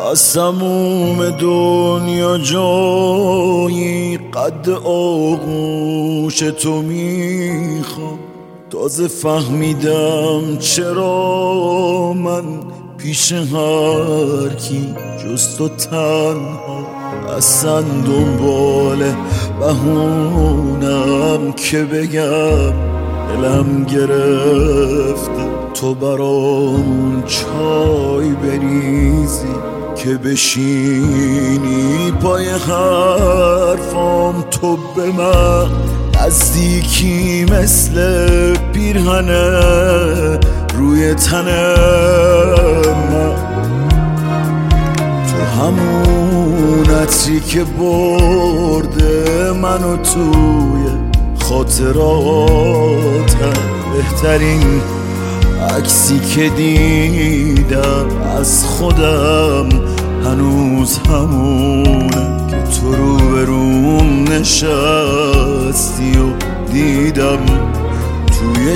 از تموم دنیا جایی قد آغوش تو میخوام. تازه فهمیدم چرا من پیش هر کی جز تو تنها. اصلا دنبال بهونم که بگم دلم گرفته تو برام چای بریزی که بشینی پای حرفام. تو به من نزدیکی مثل پیرهنه روی تن من. تو همون عطری که برده منو توی خاطراتم. بهترین عکسی که دیدم از خودم هنوز همونه که تو روبروم نشستی و دیدم توی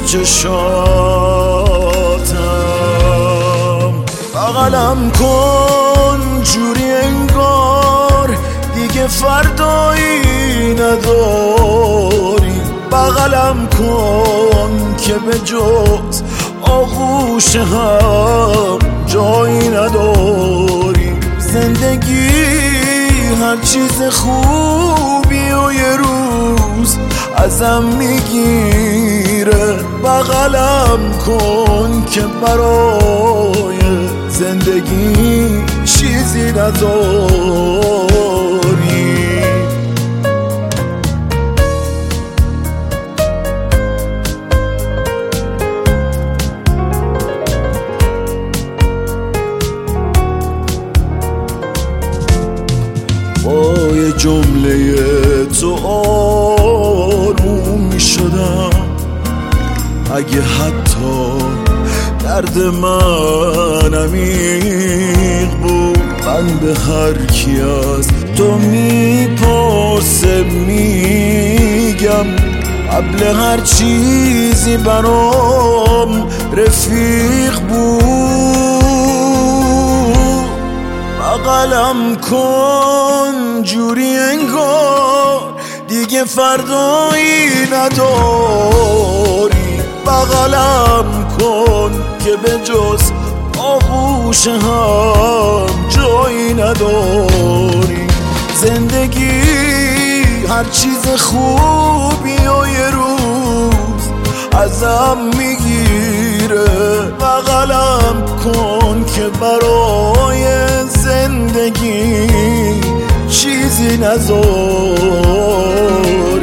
چشاتم. بغلم کن جوری انگار دیگه فردایی نداری. بغلم کن که به جز آغوش هم جایی نداری. زندگی هر چیز خوبی و یه روز ازم میگیره. بغلم کن که برای زندگی چیزی نداری. با یه جمله تو آروم می شدم. اگه حتی درد من عمیق بود من به هر کی از تو میپرسه میگم قبل هر چیزی برام رفیق بود. بغلم کن جوری انگار دیگه فردایی نداری. بغلم کن که به جز آغوش هم جایی نداری. زندگی هر چیز خوبی و یه روز ازم میگیره. بغلم کن که برای زندگی چیزی نذاری.